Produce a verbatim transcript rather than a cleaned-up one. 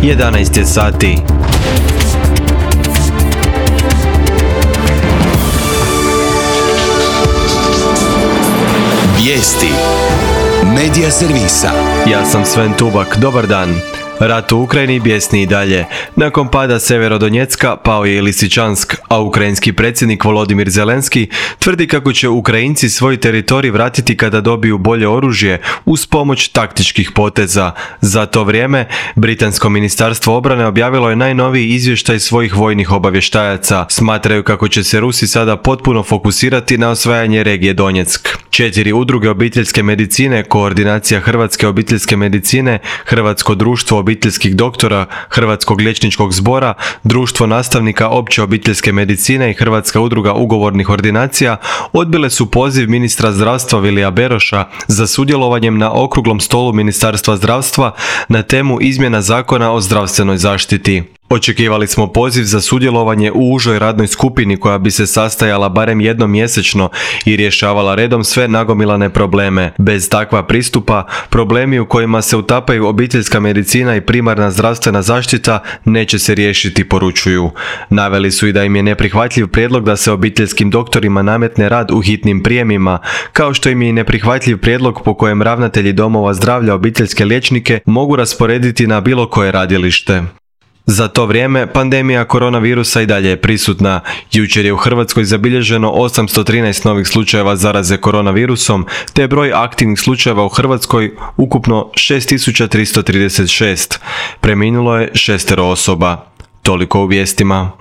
jedanaest je sati. Vijesti Medija servisa. Ja sam Sven Tubak, dobar dan. Rat u Ukrajini bijesni i dalje. Nakon pada Severodonjecka pao je i Lisičansk, a ukrajinski predsjednik Volodimir Zelenski tvrdi kako će Ukrajinci svoj teritorij vratiti kada dobiju bolje oružje uz pomoć taktičkih poteza. Za to vrijeme, Britansko ministarstvo obrane objavilo je najnoviji izvještaj svojih vojnih obavještajaca. Smatraju kako će se Rusi sada potpuno fokusirati na osvajanje regije Donjeck. Četiri udruge obiteljske medicine, Koordinacija Hrvatske obiteljske medicine, Hrvatsko društvo obiteljskih doktora, Hrvatskog liječničkog zbora, Društvo nastavnika opće obiteljske medicine i Hrvatska udruga ugovornih ordinacija odbile su poziv ministra zdravstva Vilija Beroša za sudjelovanjem na okruglom stolu Ministarstva zdravstva na temu izmjena Zakona o zdravstvenoj zaštiti. Očekivali smo poziv za sudjelovanje u užoj radnoj skupini koja bi se sastajala barem jednom mjesečno i rješavala redom sve nagomilane probleme. Bez takva pristupa, problemi u kojima se utapaju obiteljska medicina i primarna zdravstvena zaštita neće se riješiti, poručuju. Naveli su i da im je neprihvatljiv prijedlog da se obiteljskim doktorima nametne rad u hitnim prijemima, kao što im je i neprihvatljiv prijedlog po kojem ravnatelji domova zdravlja obiteljske liječnike mogu rasporediti na bilo koje radilište. Za to vrijeme, pandemija koronavirusa i dalje je prisutna. Jučer je u Hrvatskoj zabilježeno osamsto trinaest novih slučajeva zaraze koronavirusom, te je broj aktivnih slučajeva u Hrvatskoj ukupno šest tisuća tristo trideset šest. Preminulo je šestero osoba. Toliko u vijestima.